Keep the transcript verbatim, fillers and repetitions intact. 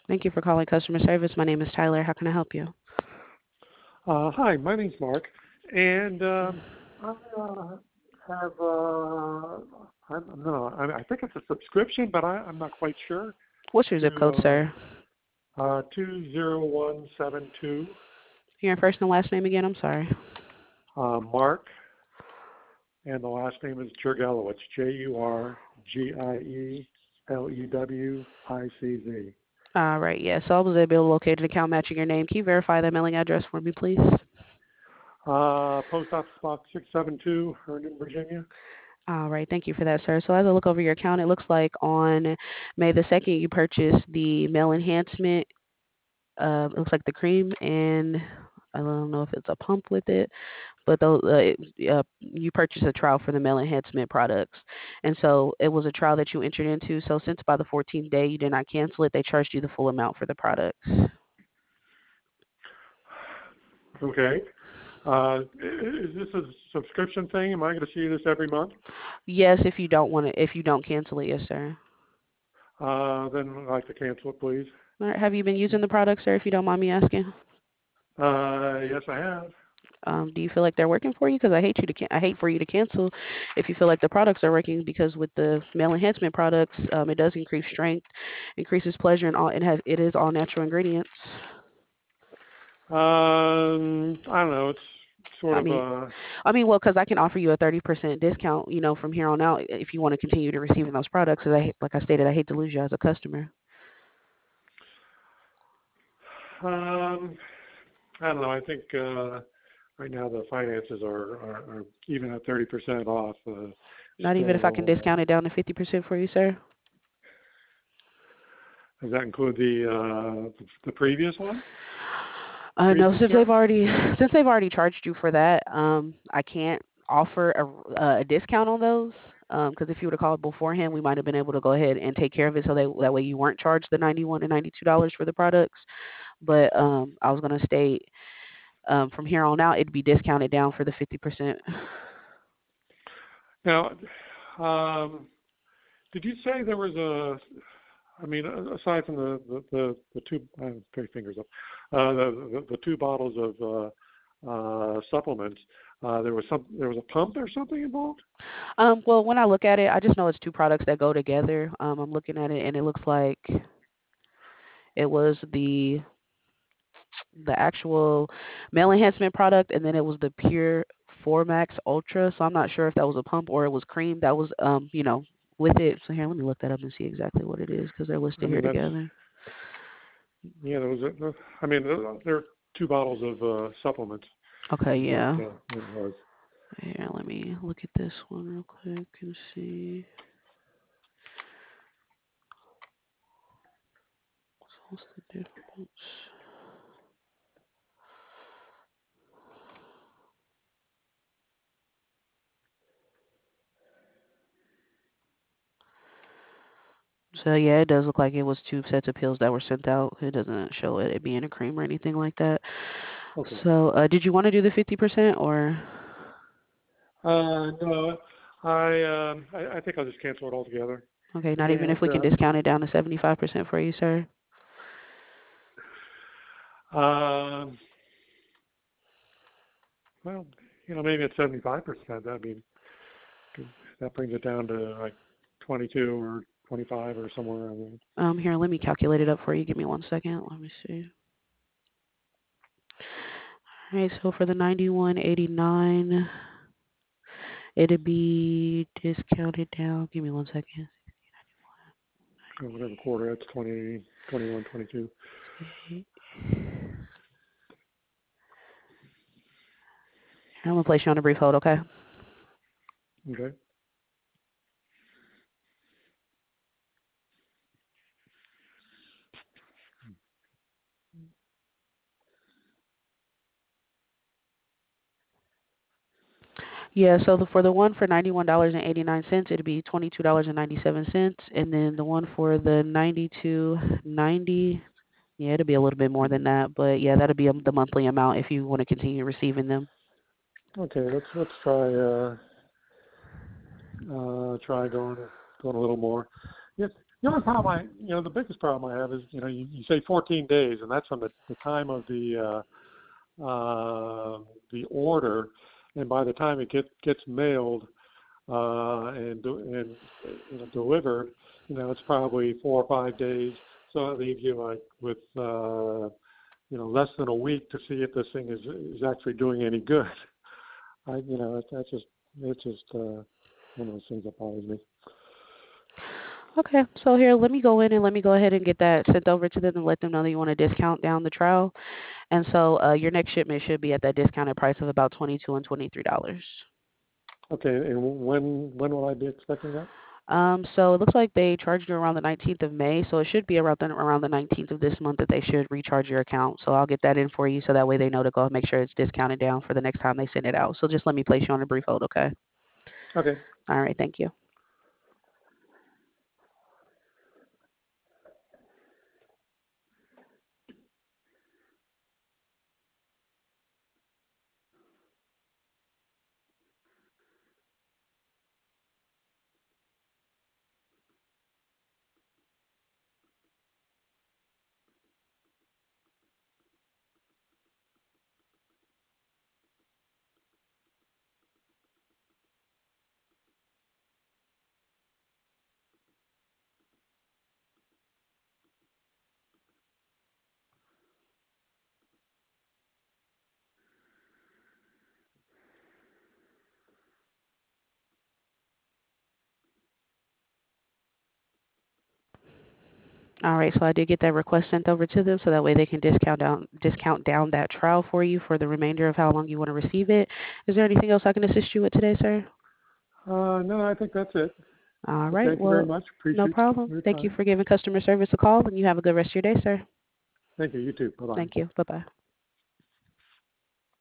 Thank you for calling customer service. My name is Tyler. How can I help you? Uh, hi, my name's Mark, and um, I uh, have uh, I'm, no, I, I think it's a subscription, but I, I'm not quite sure. What's your zip code, To sir? uh, uh, two zero one seven two, Your first and last name again? I'm sorry. uh, Mark, and the last name is Jurgelowicz, J U R G I E L E W I C Z. All right, yes. So I was able to locate an account matching your name. Can you verify that mailing address for me, please? Uh, Post Office Box six seven two, Herndon, Virginia. All right, thank you for that, sir. So as I look over your account, it looks like on May the second, you purchased the mail enhancement. Uh, it looks like the cream, and I don't know if it's a pump with it, but those, uh, uh, you purchased a trial for the mail enhancement products. And so it was a trial that you entered into. So since by the fourteenth day you did not cancel it, they charged you the full amount for the products. Okay. Uh, is this a subscription thing? Am I going to see this every month? Yes, if you don't want to, if you don't cancel it, yes, sir. Uh, then I'd like to cancel it, please. All right, have you been using the products, sir, if you don't mind me asking? Uh, yes, I have. Um, do you feel like they're working for you? Because I hate you to can- I hate for you to cancel if you feel like the products are working. Because with the male enhancement products, um, it does increase strength, increases pleasure, and all. It has it is all natural ingredients. Um, I don't know. It's sort I of mean, uh I mean, well, because I can offer you a thirty percent discount, you know, from here on out if you want to continue to receiving those products. Because I, like I stated, I hate to lose you as a customer. um, I don't know. I think uh, right now the finances are, are, are even at thirty percent off. Uh, Not even if I can still, discount it down to fifty percent for you, sir. uh, does that include the uh, the previous one, Uh, no, previous since they've service? already since they've already charged you for that, um, I can't offer a, a discount on those. Because if you would have called beforehand, we might have been able to go ahead and take care of it, so that that way you weren't charged the ninety one and ninety two dollars for the products. But um, I was gonna state um, from here on out, it'd be discounted down for the fifty percent. Now, um, did you say there was a? I mean, a- aside from the the the, the two, I have three fingers up, uh, the, the the two bottles of uh, uh, supplements, uh, there was some there was a pump or something involved. Um, well, when I look at it, I just know it's two products that go together. Um, I'm looking at it, and it looks like it was the the actual male enhancement product, and then it was the Pure Formax Ultra. So I'm not sure if that was a pump or it was cream that was, um, you know, with it. So here, let me look that up and see exactly what it is because they're I listed here mean, that's together. yeah. There was a, I mean, there there are two bottles of uh, supplements, Okay, is what yeah. uh, what it was. Here, let me look at this one real quick and see. What's the difference? So yeah, it does look like it was two sets of pills that were sent out. It doesn't show it, it being a cream or anything like that. Okay. So, uh, did you want to do the fifty percent or? Uh, no, I, um, I I think I'll just cancel it altogether. Okay, not even if And we can discount it down to seventy-five percent for you, sir. uh, um, well, you know, maybe at seventy-five percent. That'd be that brings it down to like twenty-two or twenty-five or somewhere around there. Um, here, let me calculate it up for you. Give me one second. Let me see. All right, so for the ninety-one eighty-nine, it'd be discounted down. Give me one second. So whatever quarter, that's twenty, twenty-one, twenty-two. I'm gonna place you on a brief hold, okay? Okay. Yeah, so the, for the one for ninety-one dollars and eighty-nine cents, it'd be twenty-two dollars and ninety-seven cents, and then the one for the ninety-two ninety, yeah, it'll be a little bit more than that, but yeah, that'll be um the monthly amount if you want to continue receiving them. Okay. Let's let's try uh uh try going going a little more. Yes. The only problem I, you know, the biggest problem I have is, you know, you, you say fourteen days, and that's from the, the time of the uh, uh, the order, and by the time it get, gets mailed uh, and and you know, delivered, you know, it's probably four or five days. So it leaves you like with uh, you know less than a week to see if this thing is is actually doing any good. I, you know, that's, that's just it's just uh, one of those things that bothers me. Okay, so here, let me go in and let me go ahead and get that sent over to them and let them know that you want to discount down the trial. And so uh, your next shipment should be at that discounted price of about twenty-two and twenty-three dollars. Okay, and when when will I be expecting that? Um, so it looks like they charged you around the nineteenth of May, so it should be around the, around the nineteenth of this month that they should recharge your account. So I'll get that in for you, so that way they know to go and make sure it's discounted down for the next time they send it out. So just let me place you on a brief hold, okay? Okay. All right, thank you. All right, so I did get that request sent over to them, so that way they can discount down discount down that trial for you for the remainder of how long you want to receive it. Is there anything else I can assist you with today, sir? Uh, no, I think that's it. All But right, thank you very well, much. no Appreciate problem. your Thank you time. for giving customer service a call, and you have a good rest of your day, sir. Thank you. You too. Bye bye. Thank you. Bye-bye.